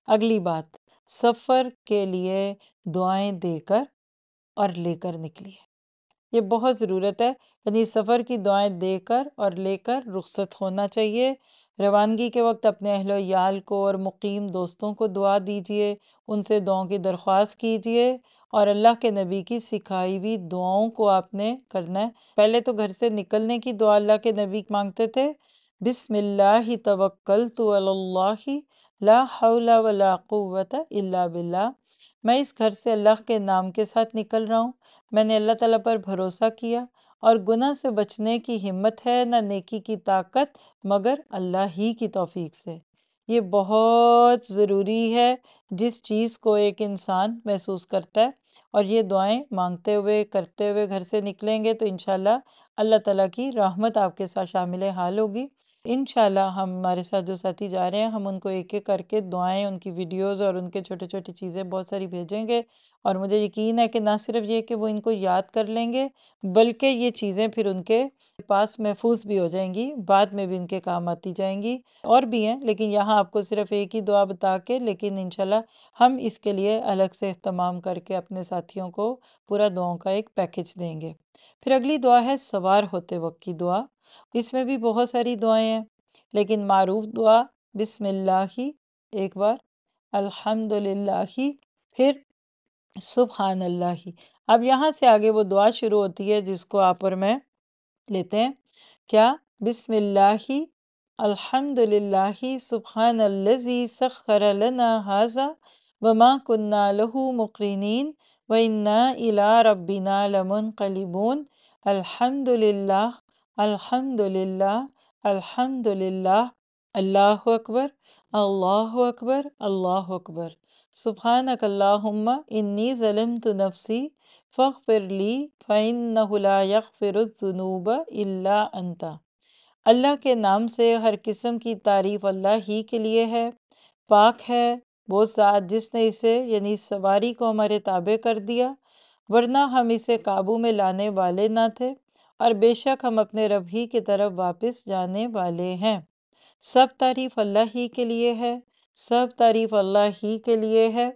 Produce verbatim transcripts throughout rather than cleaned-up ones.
اگلی بات، سفر کے لیے دعائیں دے کر اور لے کر نکلیے، یہ بہت ضرورت ہے، یعنی سفر کی دعائیں دے کر اور لے کر رخصت ہونا چاہیے۔ روانگی کے وقت اپنے اہل و عیال کو اور مقیم دوستوں کو دعا دیجیے، ان سے دعاؤں کی درخواست کیجیے، اور اللہ کے نبی کی سکھائی ہوئی دعاؤں کو آپ نے کرنا ہے۔ پہلے تو گھر سے نکلنے کی دعا اللہ کے نبی مانگتے تھے، بسم اللہ توکلت علی اللہ لا حول ولا قوت الا باللہ، میں اس گھر سے اللہ کے نام کے ساتھ نکل رہا ہوں، میں نے اللہ تعالیٰ پر بھروسہ کیا، اور گناہ سے بچنے کی ہمت ہے نہ نیکی کی طاقت مگر اللہ ہی کی توفیق سے۔ یہ بہت ضروری ہے، جس چیز کو ایک انسان محسوس کرتا ہے اور یہ دعائیں مانگتے ہوئے کرتے ہوئے گھر سے نکلیں گے تو انشاءاللہ اللہ تعالیٰ کی رحمت آپ کے ساتھ شامل حال ہوگی۔ انشاءاللہ ہم ہمارے ساتھ جو ساتھی جا رہے ہیں ہم ان کو ایک ایک کر کے دعائیں، ان کی ویڈیوز اور ان کے چھوٹے چھوٹی چیزیں بہت ساری بھیجیں گے، اور مجھے یقین ہے کہ نہ صرف یہ کہ وہ ان کو یاد کر لیں گے بلکہ یہ چیزیں پھر ان کے پاس محفوظ بھی ہو جائیں گی، بعد میں بھی ان کے کام آتی جائیں گی۔ اور بھی ہیں لیکن یہاں آپ کو صرف ایک ہی دعا بتا کے، لیکن انشاءاللہ ہم اس کے لیے الگ سے اہتمام کر کے اپنے ساتھیوں کو پورا دعاؤں کا ایک پیکج دیں گے۔ پھر اگلی دعا ہے سوار ہوتے وقت کی دعا، اس میں بھی بہت ساری دعائیں ہیں لیکن معروف دعا بسم اللہ ایک بار، الحمد للہ، پھر سبحان اللہ۔ اب یہاں سے آگے وہ دعا شروع ہوتی ہے جس کو آپ اور میں لیتے ہیں، کیا؟ بسم اللہ الحمد للہ سبحان الذی سخر لنا ھذا وما کنا لہ مقرنین وإنا الی ربنا لمنقلبون، الحمد للہ الحمد للہ الحمد للہ، اللہ اکبر اللہ اکبر اللہ اکبر، سبحانک اللہم انی ظلمت نفسی فاغفر لی فإنہ لا یغفر الذنوب الا انت۔ اللہ کے نام سے ہر قسم کی تعریف اللہ ہی کے لیے ہے، پاک ہے وہ ذات جس نے اسے یعنی سواری کو ہمارے تابع کر دیا، ورنہ ہم اسے قابو میں لانے والے نہ تھے، اور بے شک ہم اپنے رب ہی کی طرف واپس جانے والے ہیں۔ سب تعریف اللہ ہی کے لیے ہے، سب تعریف اللہ ہی کے لیے ہے۔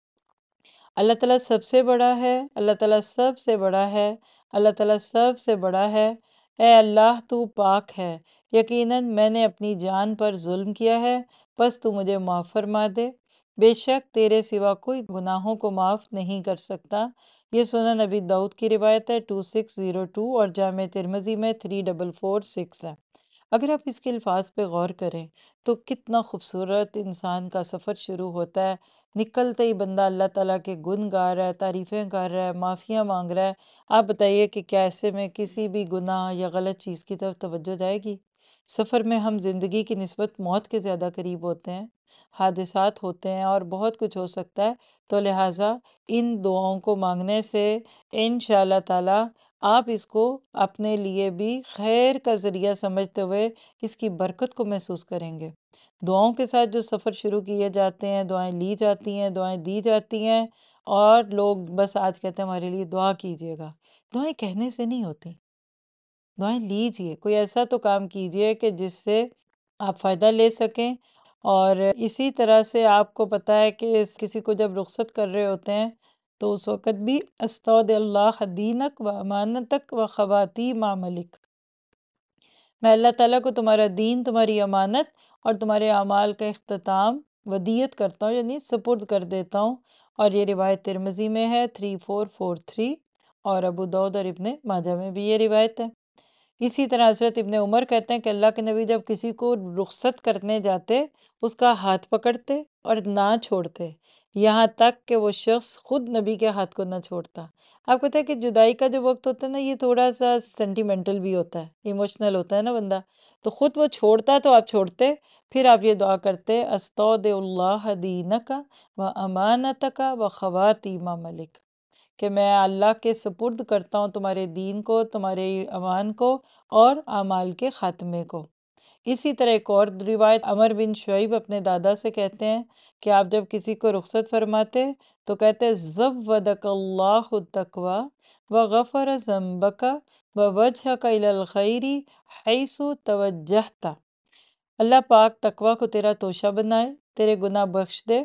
اللہ تعالیٰ سب سے بڑا ہے، اللہ تعالیٰ سب سے بڑا ہے، اللہ تعالیٰ سب سے بڑا ہے۔ اے اللہ تو پاک ہے، یقیناً میں نے اپنی جان پر ظلم کیا ہے، بس تو مجھے معاف فرما دے، بے شک تیرے سوا کوئی گناہوں کو معاف نہیں کر سکتا۔ یہ سنن نبی داؤد کی روایت ہے ٹو سکس زیرو ٹو، اور جامع ترمذی میں تھری ڈبل فور سکس ہے۔ اگر آپ اس کے الفاظ پہ غور کریں تو کتنا خوبصورت انسان کا سفر شروع ہوتا ہے، نکلتے ہی بندہ اللہ تعالیٰ کے گن گا رہا ہے، تعریفیں کر رہا ہے، معافیاں مانگ رہا ہے۔ آپ بتائیے کہ کیا ایسے میں کسی بھی گناہ یا غلط چیز کی طرف توجہ جائے گی؟ سفر میں ہم زندگی کی نسبت موت کے زیادہ قریب ہوتے ہیں، حادثات ہوتے ہیں اور بہت کچھ ہو سکتا ہے، تو لہٰذا ان دعاؤں کو مانگنے سے انشاءاللہ تعالیٰ آپ اس کو اپنے لیے بھی خیر کا ذریعہ سمجھتے ہوئے اس کی برکت کو محسوس کریں گے۔ دعاؤں کے ساتھ جو سفر شروع کیے جاتے ہیں، دعائیں لی جاتی ہیں، دعائیں دی جاتی ہیں، اور لوگ بس آج کہتے ہیں ہمارے لیے دعا کیجیے گا۔ دعائیں کہنے سے نہیں ہوتی، دعائیں لیجیے، کوئی ایسا تو کام کیجیے کہ جس سے آپ فائدہ لے سکیں۔ اور اسی طرح سے آپ کو پتہ ہے کہ کسی کو جب رخصت کر رہے ہوتے ہیں تو اس وقت بھی استودع اللہ دینک و امانتک و خواتیم عملک، میں اللہ تعالیٰ کو تمہارا دین، تمہاری امانت اور تمہارے اعمال کا اختتام ودیعت کرتا ہوں، یعنی سپرد کر دیتا ہوں۔ اور یہ روایت ترمذی میں ہے تھری فور فور تھری، اور ابو داؤد اور ابن ماجہ میں بھی یہ روایت ہے۔ اسی طرح حضرت ابن عمر کہتے ہیں کہ اللہ کے نبی جب کسی کو رخصت کرنے جاتے اس کا ہاتھ پکڑتے اور نہ چھوڑتے، یہاں تک کہ وہ شخص خود نبی کے ہاتھ کو نہ چھوڑتا۔ آپ کو پتہ ہے کہ جدائی کا جو وقت ہوتا ہے نا، یہ تھوڑا سا سینٹیمنٹل بھی ہوتا ہے، ایموشنل ہوتا ہے نا بندہ، تو خود وہ چھوڑتا تو آپ چھوڑتے، پھر آپ یہ دعا کرتے، استودع اللہ دینک و امانتک و خواتیم عملک، کہ میں اللہ کے سپرد کرتا ہوں تمہارے دین کو، تمہارے امان کو اور اعمال کے خاتمے کو۔ اسی طرح ایک اور روایت عمر بن شعیب اپنے دادا سے کہتے ہیں کہ آپ جب کسی کو رخصت فرماتے تو کہتے زودک اللہ التقوی وغفر ذنبک ووجہک الی الخیر حیث توجہت، اللہ پاک تقوی کو تیرا توشہ بنائے، تیرے گناہ بخش دے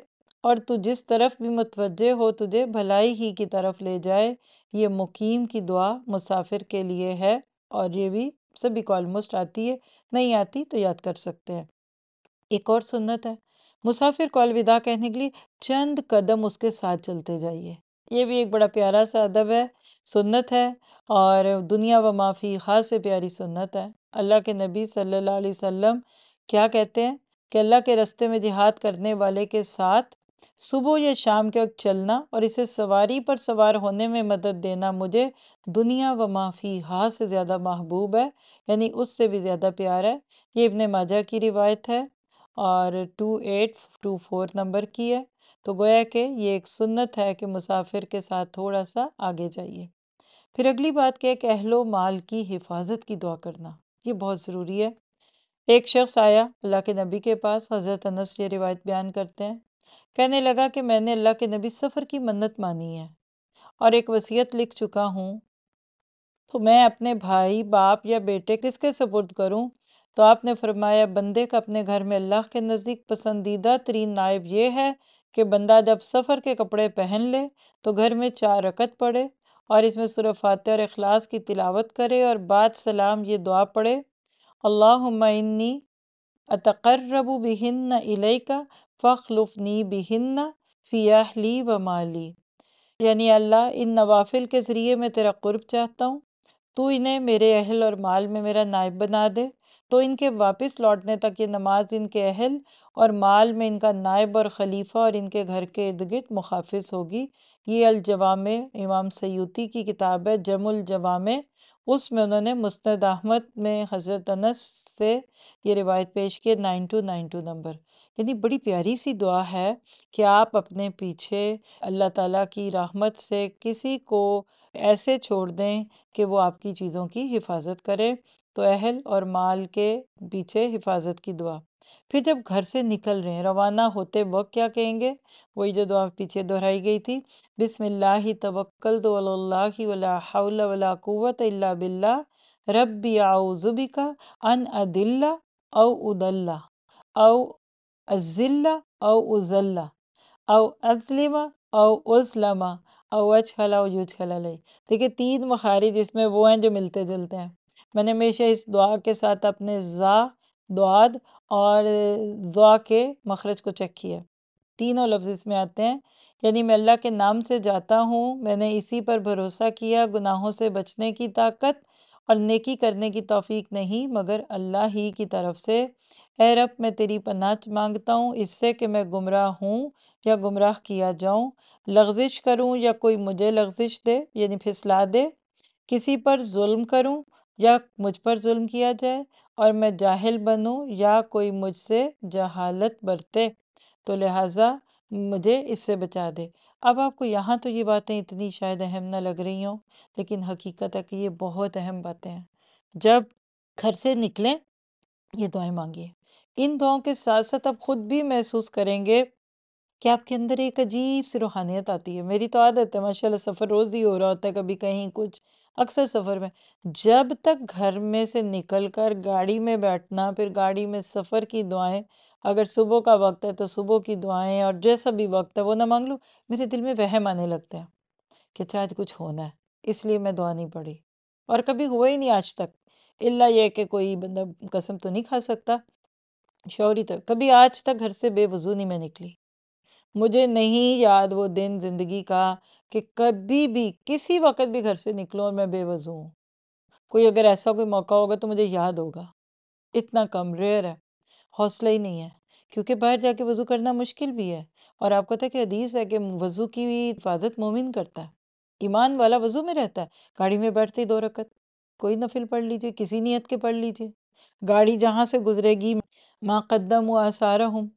اور تو جس طرف بھی متوجہ ہو تجھے بھلائی ہی کی طرف لے جائے۔ یہ مقیم کی دعا مسافر کے لیے ہے، اور یہ بھی سبھی کو آلموسٹ آتی ہے، نہیں آتی تو یاد کر سکتے ہیں۔ ایک اور سنت ہے، مسافر کو الوداع کہنے کے لیے چند قدم اس کے ساتھ چلتے جائیے۔ یہ بھی ایک بڑا پیارا سا ادب ہے، سنت ہے، اور دنیا و ما فیہا سے پیاری سنت ہے۔ اللہ کے نبی صلی اللہ علیہ وسلم کیا کہتے ہیں کہ اللہ کے راستے میں جہاد کرنے والے کے ساتھ صبح یا شام کے وقت چلنا اور اسے سواری پر سوار ہونے میں مدد دینا مجھے دنیا و ما فیہا سے زیادہ محبوب ہے، یعنی اس سے بھی زیادہ پیارا ہے۔ یہ ابن ماجہ کی روایت ہے اور two eight two four number کی ہے۔ تو گویا کہ یہ ایک سنت ہے کہ مسافر کے ساتھ تھوڑا سا آگے جائیے۔ پھر اگلی بات کہ کہ اہل و مال کی حفاظت کی دعا کرنا، یہ بہت ضروری ہے۔ ایک شخص آیا اللہ کے نبی کے پاس، حضرت انس یہ روایت بیان کرتے ہیں، کہنے لگا کہ میں نے اللہ کے نبی سفر کی منت مانی ہے اور ایک وصیت لکھ چکا ہوں، تو میں اپنے بھائی، باپ یا بیٹے کس کے سپرد کروں؟ تو آپ نے فرمایا بندے کا اپنے گھر میں اللہ کے نزدیک پسندیدہ ترین نائب یہ ہے کہ بندہ جب سفر کے کپڑے پہن لے تو گھر میں چار رکعت پڑھے اور اس میں سورہ فاتحہ اور اخلاص کی تلاوت کرے اور بعد سلام یہ دعا پڑھے، اللہم انی اتقرب بہن الیک فاخلفنی بہن فی اہلی و مالی، یعنی اللہ ان نوافل کے ذریعے میں تیرا قرب چاہتا ہوں، تو انہیں میرے اہل اور مال میں میرا نائب بنا دے۔ تو ان کے واپس لوٹنے تک یہ نماز ان کے اہل اور مال میں ان کا نائب اور خلیفہ اور ان کے گھر کے ارد گرد محافظ ہوگی۔ یہ الجوامع امام سیوطی کی کتاب ہے، جمع الجوامع، اس میں انہوں نے مسند احمد میں حضرت انس سے یہ روایت پیش کی، nine two nine two number. یعنی بڑی پیاری سی دعا ہے کہ آپ اپنے پیچھے اللہ تعالیٰ کی رحمت سے کسی کو ایسے چھوڑ دیں کہ وہ آپ کی چیزوں کی حفاظت کرے۔ تو اہل اور مال کے پیچھے حفاظت کی دعا۔ پھر جب گھر سے نکل رہے ہیں، روانہ ہوتے وقت کیا کہیں گے؟ وہی جو دعا پیچھے دہرائی گئی تھی، بسم اللہ توکلت علی اللہ ولا حول ولا قوت الا باللہ ربی اعوذ بک ان اضل او اضل او اذل او اذل او اظلم او اظلم او اجہل او یجہل علیہ۔ دیکھیں تین مخارج اس میں وہ ہیں جو ملتے جلتے ہیں۔ میں نے ہمیشہ اس دعا کے ساتھ اپنے زا، دعاد اور دعا کے مخرج کو چیک کیا، تینوں لفظ اس میں آتے ہیں، یعنی میں اللہ کے نام سے جاتا ہوں، میں نے اسی پر بھروسہ کیا، گناہوں سے بچنے کی طاقت اور نیکی کرنے کی توفیق نہیں مگر اللہ ہی کی طرف سے۔ اے رب میں تیری پناہ مانگتا ہوں اس سے کہ میں گمراہ ہوں یا گمراہ کیا جاؤں، لغزش کروں یا کوئی مجھے لغزش دے یعنی پھسلا دے، کسی پر ظلم کروں یا مجھ پر ظلم کیا جائے، اور میں جاہل بنوں یا کوئی مجھ سے جہالت برتے، تو لہٰذا مجھے اس سے بچا دے۔ اب آپ کو یہاں تو یہ باتیں اتنی شاید اہم نہ لگ رہی ہوں، لیکن حقیقت ہے کہ یہ بہت اہم باتیں ہیں۔ جب گھر سے نکلیں یہ دعائیں مانگیے۔ ان دعاؤں کے ساتھ ساتھ آپ خود بھی محسوس کریں گے کہ آپ کے اندر ایک عجیب سی روحانیت آتی ہے۔ میری تو عادت ہے ماشاءاللہ، سفر روز ہی ہو رہا ہوتا ہے، کبھی کہیں کچھ، اکثر سفر میں جب تک گھر میں سے نکل کر گاڑی میں بیٹھنا، پھر گاڑی میں سفر کی دعائیں، اگر صبح کا وقت ہے تو صبح کی دعائیں، اور جیسا بھی وقت ہے وہ نہ مانگ لوں، میرے دل میں وہم آنے لگتا ہے کہ اچھا آج کچھ ہونا ہے، اس لیے میں دعا نہیں پڑھی، اور کبھی ہوا ہی نہیں آج تک، الا یہ کہ کوئی بندہ قسم تو نہیں کھا سکتا شعوری تک، کبھی آج تک گھر سے بے وضو نہیں میں نکلی۔ مجھے نہیں یاد وہ دن زندگی کا کہ کبھی بھی کسی وقت بھی گھر سے نکلوں اور میں بے وضو ہوں۔ کوئی اگر ایسا کوئی موقع ہوگا تو مجھے یاد ہوگا، اتنا کم، ریئر ہے، حوصلہ ہی نہیں ہے، کیونکہ باہر جا کے وضو کرنا مشکل بھی ہے، اور آپ کو پتہ ہے کہ حدیث ہے کہ وضو کی حفاظت مومن کرتا ہے، ایمان والا وضو میں رہتا ہے۔ گاڑی میں بیٹھتے ہی دو رکعت کوئی نفل پڑھ لیجئے، کسی نیت کے پڑھ لیجئے، گاڑی جہاں سے گزرے گی ما قدموا آثارہم،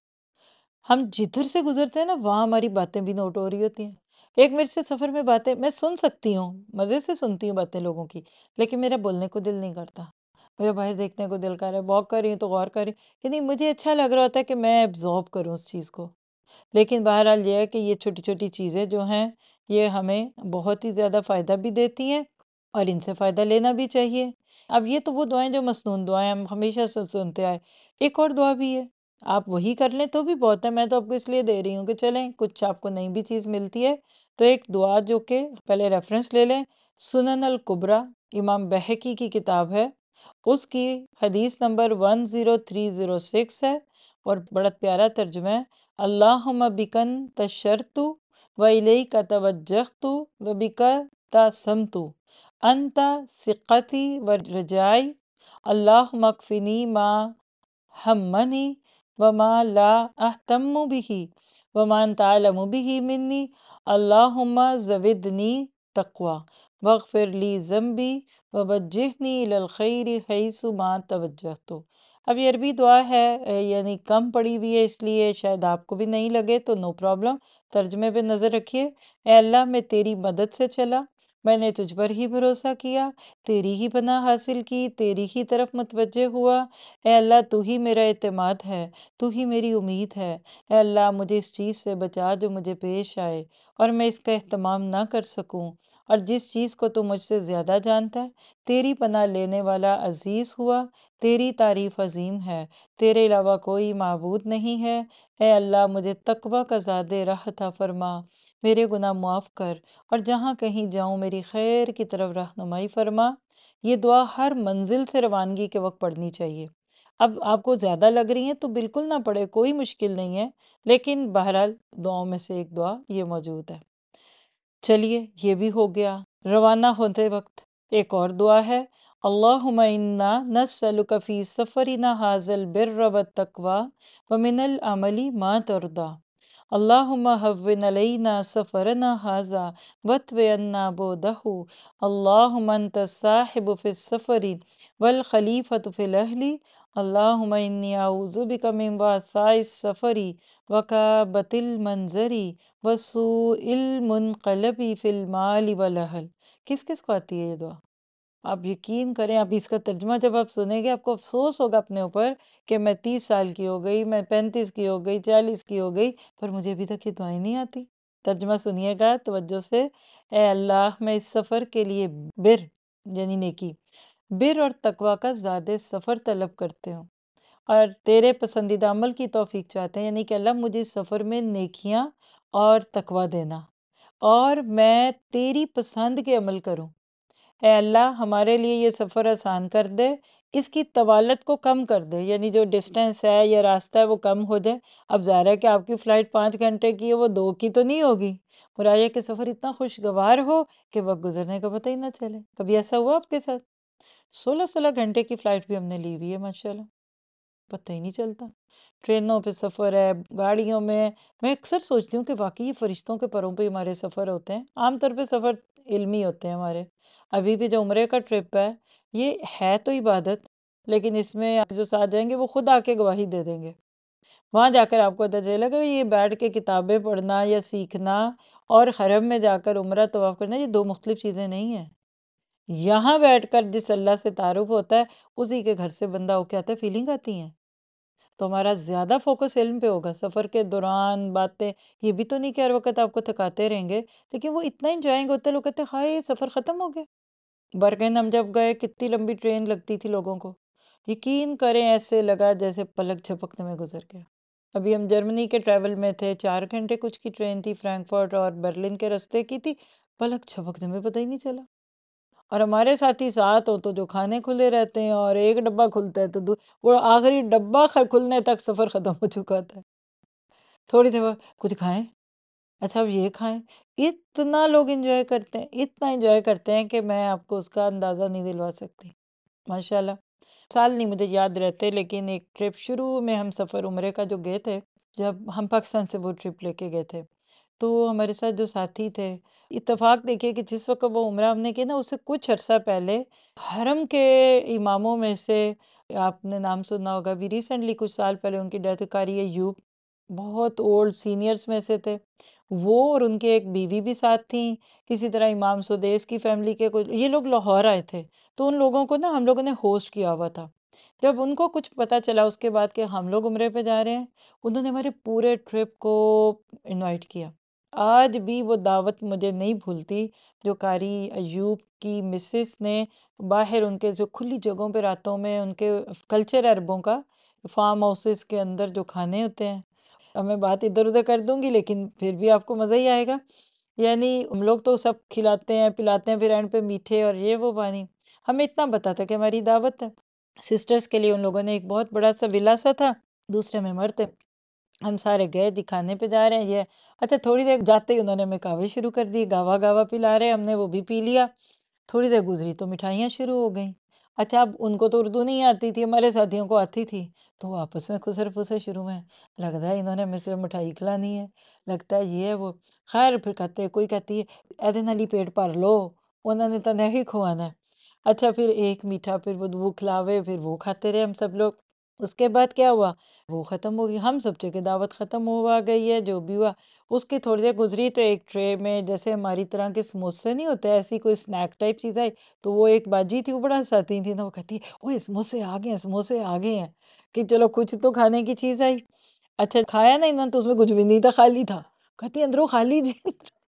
ہم جدھر سے گزرتے ہیں نا وہاں ہماری باتیں بھی نوٹ ہو رہی ہوتی ہیں۔ ایک میرے سے سفر میں باتیں میں سن سکتی ہوں، مزے سے سنتی ہوں باتیں لوگوں کی، لیکن میرا بولنے کو دل نہیں کرتا، میرا باہر دیکھنے کو دل کر رہا ہے، واک کر رہی ہوں تو غور کر رہی ہوں، یعنی مجھے اچھا لگ رہا ہوتا ہے کہ میں ایبزارب کروں اس چیز کو۔ لیکن بہرحال یہ ہے کہ یہ چھوٹی چھوٹی چیزیں جو ہیں یہ ہمیں بہت ہی زیادہ فائدہ بھی دیتی ہیں، اور ان سے فائدہ لینا بھی چاہیے۔ اب یہ تو وہ دعائیں جو مسنون دعائیں ہم ہمیشہ سے سنتے آئے، ایک اور دعا بھی ہے آپ وہی کر لیں تو بھی بہت ہے، میں تو آپ کو اس لیے دے رہی ہوں کہ چلیں کچھ آپ کو نئی بھی چیز ملتی ہے۔ تو ایک دعا جو کہ پہلے ریفرنس لے لیں، سنن الکبریٰ امام بہقی کی کتاب ہے، اس کی حدیث number one zero three zero six ہے، اور بڑا پیارا ترجمہ ہے، اللہم بکن تشرت و الیک توجہت و بک تاسمت انت ثقتی و رجائی اللہم اکفنی ما ہمنی وما لا اہتم به وما انت اعلم به منی اللہم زودنی تقوی واغفر لی ذنبی ووجہنی الی الخیر حیث ما توجہت۔ اب یہ عربی دعا ہے، اے یعنی کم پڑھی ہوئی ہے، اس لیے شاید آپ کو بھی نہیں لگے تو نو پرابلم، ترجمے پہ نظر رکھیے۔ اے اللہ، میں تیری مدد سے چلا، میں نے تجھ پر ہی بھروسہ کیا، تیری ہی پناہ حاصل کی، تیری ہی طرف متوجہ ہوا۔ اے اللہ، تو ہی میرا اعتماد ہے، تو ہی میری امید ہے۔ اے اللہ، مجھے اس چیز سے بچا جو مجھے پیش آئے اور میں اس کا اہتمام نہ کر سکوں، اور جس چیز کو تو مجھ سے زیادہ جانتا ہے۔ تیری پناہ لینے والا عزیز ہوا، تیری تعریف عظیم ہے، تیرے علاوہ کوئی معبود نہیں ہے۔ اے اللہ، مجھے تقوی کا زاد راہ عطا فرما، میرے گناہ معاف کر، اور جہاں کہیں جاؤں میری خیر کی طرف رہنمائی فرما۔ یہ دعا ہر منزل سے روانگی کے وقت پڑھنی چاہیے۔ اب آپ کو زیادہ لگ رہی ہیں تو بالکل نہ پڑھے، کوئی مشکل نہیں ہے، لیکن بہرحال دعاؤں میں سے ایک دعا یہ موجود ہے۔ چلیے یہ بھی ہو گیا۔ روانہ ہوتے وقت ایک اور دعا ہے، اللہم انا نسألک فی سفرنا ھذا البر والتقوی ومن العمل ما ترضی اللہم ہون علینا سفرنا ھذا واطوِ عنا بعدہ اللہم انت الصاحب فی السفر والخلیفۃ فی الاہل اللہم انی اعوذ بک من وعثاء السفر وکآبۃ المنظر وسوء المنقلب فی المال والاہل۔ کس کس کو آتی ہے یہ دعا؟ آپ یقین کریں، اب اس کا ترجمہ جب آپ سنیں گے آپ کو افسوس ہوگا اپنے اوپر کہ میں تیس سال کی ہو گئی، میں پینتیس کی ہو گئی، چالیس کی ہو گئی، پر مجھے ابھی تک یہ دعائیں نہیں آتی۔ ترجمہ سنیے گا توجہ سے۔ اے اللہ، میں اس سفر کے لیے بر یعنی نیکی، بر اور تقوی کا زیادہ سفر طلب کرتے ہوں، اور تیرے پسندیدہ عمل کی توفیق چاہتے ہیں، یعنی کہ اللہ مجھے اس سفر میں نیکیاں اور تقوی دینا، اور میں تیری پسند کے عمل کروں۔ اے اللہ، ہمارے لیے یہ سفر آسان کر دے، اس کی طوالت کو کم کر دے، یعنی جو ڈسٹینس ہے یا راستہ ہے وہ کم ہو جائے۔ اب ظاہر ہے کہ آپ کی فلائٹ پانچ گھنٹے کی ہے، وہ دو کی تو نہیں ہوگی، مراد ہے کہ سفر اتنا خوشگوار ہو کہ وقت گزرنے کا پتہ ہی نہ چلے۔ کبھی ایسا ہوا آپ کے ساتھ؟ سولہ سولہ گھنٹے کی فلائٹ بھی ہم نے لی ہوئی ہے ماشاءاللہ، پتہ ہی نہیں چلتا۔ ٹرینوں پہ سفر ہے، گاڑیوں میں، میں اکثر سوچتی ہوں کہ واقعی یہ فرشتوں کے پروں پہ ہمارے سفر ہوتے ہیں۔ عام طور پہ سفر علمی ہوتے ہیں ہمارے۔ ابھی بھی جو عمرے کا ٹرپ ہے، یہ ہے تو عبادت، لیکن اس میں آپ جو ساتھ جائیں گے وہ خود آ کے گواہی دے دیں گے۔ وہاں جا کر آپ کو پتہ چلے گا یہ بیٹھ کے کتابیں پڑھنا یا سیکھنا اور حرم میں جا کر عمرہ طواف کرنا، یہ دو مختلف چیزیں نہیں ہیں۔ یہاں بیٹھ کر جس اللہ سے تعارف ہوتا ہے اسی کے گھر سے بندہ ہو کے آتا ہے، فیلنگ آتی ہیں، تو ہمارا زیادہ فوکس علم پہ ہوگا۔ سفر کے دوران باتیں، یہ بھی تو نہیں کہ ہر وقت آپ کو تھکاتے رہیں گے، لیکن وہ اتنا انجوائنگ ہوتا ہے، لوگ کہتے ہیں ہائے سفر ختم ہو گیا۔ برگن ہم جب گئے کتنی لمبی ٹرین لگتی تھی لوگوں کو، یقین کریں ایسے لگا جیسے پلک جھپکنے میں گزر گیا۔ ابھی ہم جرمنی کے ٹریول میں تھے، چار گھنٹے کچھ کی ٹرین تھی، فرینکفرٹ اور برلن کے راستے کی تھی، پلک جھپکنے میں پتہ ہی نہیں چلا۔ اور ہمارے ساتھی ساتھ ہو تو جو کھانے کھلے رہتے ہیں، اور ایک ڈبہ کھلتا ہے تو دو وہ آخری ڈبہ کھلنے تک سفر ختم ہو چکا تھا۔ تھوڑی دیر بعد کچھ کھائیں، اچھا اب یہ کھائیں، اتنا لوگ انجوائے کرتے ہیں، اتنا انجوائے کرتے ہیں کہ میں آپ کو اس کا اندازہ نہیں دلوا سکتی ماشاءاللہ۔ سال نہیں مجھے یاد رہتے، لیکن ایک ٹرپ شروع میں ہم سفر عمرے کا جو گئے تھے، جب ہم پاکستان سے وہ ٹرپ لے کے گئے تھے، تو ہمارے ساتھ جو ساتھی تھے، اتفاق دیکھیے کہ جس وقت وہ عمرہ ہم نے کیا نا، اس سے کچھ عرصہ پہلے حرم کے اماموں میں سے آپ نے نام سنا ہوگا، بھی ریسنٹلی کچھ سال پہلے ان کی ڈیتھ، قاری ایوب، بہت اولڈ سینئرز میں سے تھے وہ، اور ان کے ایک بیوی بھی ساتھ تھیں۔ اسی طرح امام سدیس کی فیملی کے کچھ، یہ لوگ لاہور آئے تھے، تو ان لوگوں کو نا ہم لوگوں نے ہوسٹ کیا ہوا تھا۔ جب ان کو کچھ پتہ چلا اس کے بعد کہ ہم لوگ عمرے پہ جا رہے ہیں، انہوں نے ہمارے پورے ٹرپ کو انوائٹ کیا۔ آج بھی وہ دعوت مجھے نہیں بھولتی جو قاری ایوب کی مسز نے باہر ان کے جو کھلی جگہوں پہ راتوں میں، ان کے کلچر ہے عربوں کا فارم ہاؤسز کے اندر جو کھانے ہوتے ہیں، اب میں بات ادھر ادھر کر دوں گی لیکن پھر بھی آپ کو مزہ ہی آئے گا۔ یعنی ہم لوگ تو سب کھلاتے ہیں پلاتے ہیں، پھر اینڈ پہ میٹھے اور یہ وہ پانی، ہمیں اتنا پتا تھا کہ ہماری دعوت ہے۔ سسٹرز کے لیے ان لوگوں نے ایک بہت بڑا سا ولا سا تھا، دوسرے میں مرتے، ہم سارے گئے جی کھانے پہ جا رہے ہیں یہ، اچھا تھوڑی دیر جاتے ہی انہوں نے ہمیں کہوے شروع کر دی، گاوا گاوا پلا رہے، ہم نے وہ بھی پی لیا، تھوڑی دیر گزری تو مٹھائیاں شروع ہو گئیں۔ اچھا اب ان کو تو اردو نہیں آتی تھی، ہمارے ساتھیوں کو آتی تھی، تو وہ آپس میں خسر پھسر شروع میں، لگتا ہے انہوں نے ہمیں صرف مٹھائی کھلانی ہے، لگتا ہے یہ ہے وہ، خیر پھر کہتے کوئی کہتی ہے ایدے نالی پیٹ بھر لو، انہوں نے تو نہیں کھوانا ہے۔ اچھا پھر ایک میٹھا پھر وہ وہ کھلاوے، پھر وہ کھاتے رہے ہم سب لوگ۔ اس کے بعد کیا ہوا، وہ ختم ہو گئی، ہم سب کہ دعوت ختم ہوا گئی ہے جو بھی ہوا۔ اس کی تھوڑی دیر گزری تو ایک ٹرے میں جیسے ہماری طرح کے سموسے نہیں ہوتے، ایسی کوئی سنیک ٹائپ چیز آئی، تو وہ ایک باجی تھی وہ بڑا ہنساتی تھی نا، وہ کہتی ہے اوہ سموسے آ گئے ہیں، سموسے آ گئے ہیں، کہ چلو کچھ تو کھانے کی چیز آئی۔ اچھا کھایا نا انہوں نے تو اس میں کچھ بھی نہیں تھا، خالی تھا، کہتی اندروں خالی جی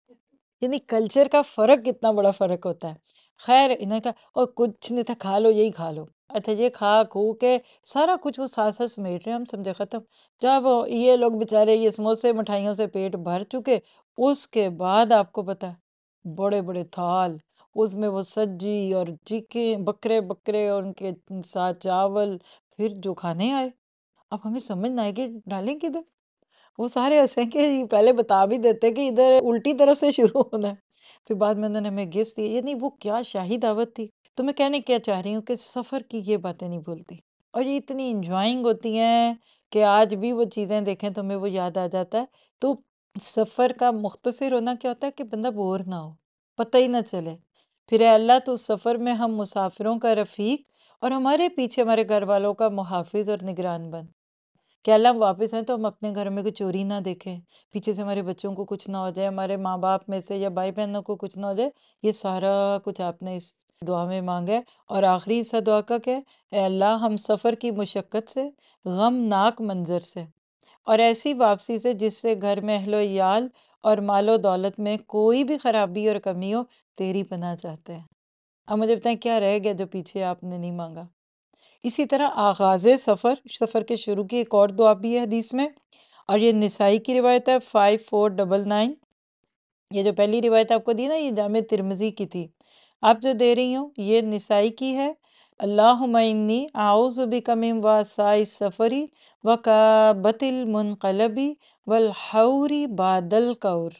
یعنی کلچر کا فرق کتنا بڑا فرق ہوتا ہے۔ خیر انہوں نے کہا اور کچھ نہیں تھا، کھا لو یہی کھا لو۔ اچھا یہ کھا کھو کے سارا کچھ وہ ساتھ ساتھ سمیٹ رہے ہیں، ہم سمجھے ختم۔ جب یہ لوگ بیچارے یہ سموسے مٹھائیوں سے پیٹ بھر چکے، اس کے بعد آپ کو پتہ ہے بڑے بڑے تھال، اس میں وہ سجی اور چکن بکرے بکرے اور ان کے ساتھ چاول، پھر جو کھانے آئے، اب ہمیں سمجھ نہ آئے کہ ڈالیں کدھر، وہ سارے ہنسیں کہ پہلے بتا بھی دیتے کہ ادھر الٹی طرف سے شروع ہونا ہے۔ پھر بعد میں انہوں نے ہمیں گفٹس دیے، یعنی وہ کیا شاہی دعوت تھی۔ تو میں کہنے کیا چاہ رہی ہوں کہ سفر کی یہ باتیں نہیں بھولتی، اور یہ اتنی انجوائنگ ہوتی ہیں کہ آج بھی وہ چیزیں دیکھیں تو ہمیں وہ یاد آ جاتا ہے۔ تو سفر کا مختصر ہونا کیا ہوتا ہے کہ بندہ بور نہ ہو، پتہ ہی نہ چلے۔ پھر اے اللہ تو سفر میں ہم مسافروں کا رفیق اور ہمارے پیچھے ہمارے گھر والوں کا محافظ اور نگران بن، کہ اللہ ہم واپس ہیں تو ہم اپنے گھر میں کوئی چوری نہ دیکھیں، پیچھے سے ہمارے بچوں کو کچھ نہ ہو جائے، ہمارے ماں باپ میں سے یا بھائی بہنوں کو کچھ نہ ہو جائے۔ یہ سارا کچھ آپ نے اس دعا میں مانگا ہے۔ اور آخری حصہ دعا کا کیا ہے، اے اللہ ہم سفر کی مشقت سے، غمناک منظر سے اور ایسی واپسی سے جس سے گھر میں اہل و عیال اور مال و دولت میں کوئی بھی خرابی اور کمی ہو، تیری پناہ چاہتے ہیں۔ اب مجھے بتائیں کیا رہ گیا جو پیچھے آپ نے نہیں مانگا۔ اسی طرح آغاز سفر، سفر کے شروع کی ایک اور دعا بھی ہے حدیث میں، اور یہ نسائی کی روایت ہے فائیو فور ڈبل نائن۔ یہ جو پہلی روایت آپ کو دی نا یہ جامع ترمذی کی تھی، آپ جو دے رہی ہوں یہ نسائی کی ہے۔ اللہم انی اعوذ بک من وعثاء السفر وکآبۃ المنقلب والحور بعد الکور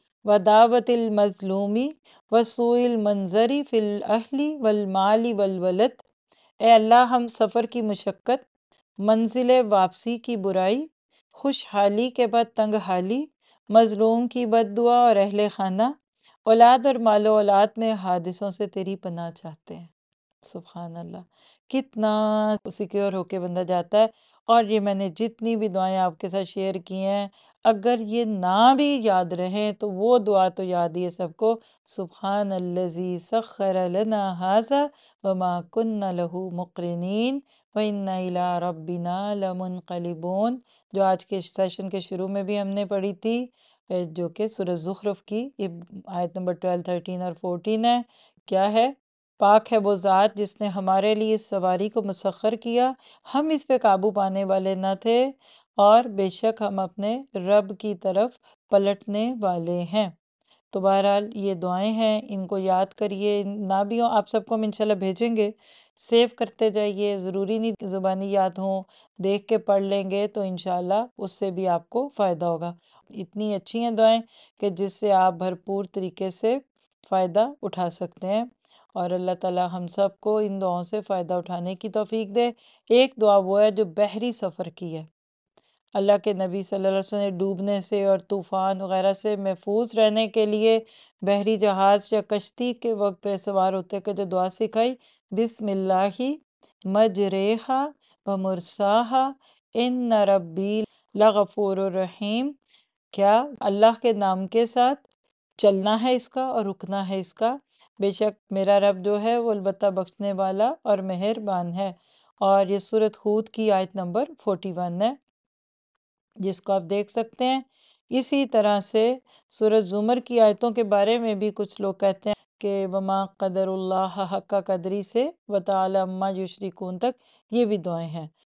ودعوۃ المظلوم وسوء المنظر فی الاہل والمال والولد۔ اے اللہ ہم سفر کی مشقت، منزل واپسی کی برائی، خوشحالی کے بعد تنگ حالی، مظلوم کی بد دعا اور اہل خانہ، اولاد اور مال و اولاد میں حادثوں سے تیری پناہ چاہتے ہیں۔ سبحان اللہ، کتنا سیکیور ہو کے بندہ جاتا ہے۔ اور یہ میں نے جتنی بھی دعائیں آپ کے ساتھ شیئر کی ہیں، اگر یہ نہ بھی یاد رہیں تو وہ دعا تو یاد ہی ہے سب کو، سبحان الذی سخر لنا ھذا وما کنا لہ مقرنین وإنا الی ربنا لمنقلبون، جو آج کے سیشن کے شروع میں بھی ہم نے پڑھی تھی، جو کہ سورہ زخرف کی یہ آیت نمبر ٹویلو تھرٹین اور فورٹین ہے۔ کیا ہے، پاک ہے وہ ذات جس نے ہمارے لیے اس سواری کو مسخر کیا، ہم اس پہ قابو پانے والے نہ تھے، اور بے شک ہم اپنے رب کی طرف پلٹنے والے ہیں۔ تو بہرحال یہ دعائیں ہیں، ان کو یاد کریے، نہ بھی ہوں آپ سب کو ہم انشاءاللہ بھیجیں گے، سیو کرتے جائیے، ضروری نہیں کہ زبانی یاد ہوں، دیکھ کے پڑھ لیں گے تو انشاءاللہ اس سے بھی آپ کو فائدہ ہوگا۔ اتنی اچھی ہیں دعائیں کہ جس سے آپ بھرپور طریقے سے فائدہ اٹھا سکتے ہیں، اور اللہ تعالی ہم سب کو ان دعاؤں سے فائدہ اٹھانے کی توفیق دے۔ ایک دعا وہ ہے جو بحری سفر کی ہے، اللہ کے نبی صلی اللہ علیہ وسلم نے ڈوبنے سے اور طوفان وغیرہ سے محفوظ رہنے کے لیے بحری جہاز یا کشتی کے وقت پہ سوار ہوتے کہ جو دعا سکھائی، بسم اللہ مجریہا و مرساہا ان ربی لغفور الرحیم۔ کیا اللہ کے نام کے ساتھ چلنا ہے اس کا اور رکنا ہے اس کا، بے شک میرا رب جو ہے وہ البتہ بخشنے والا اور مہربان ہے۔ اور یہ سورۃ ہود کی آیت نمبر فورٹی ون ہے، جس کو آپ دیکھ سکتے ہیں۔ اسی طرح سے سورۃ زمر کی آیتوں کے بارے میں بھی کچھ لوگ کہتے ہیں کہ وما قدر اللہ حق قدری سے وتعالی عما یشرکون تک، یہ بھی دعائیں ہیں۔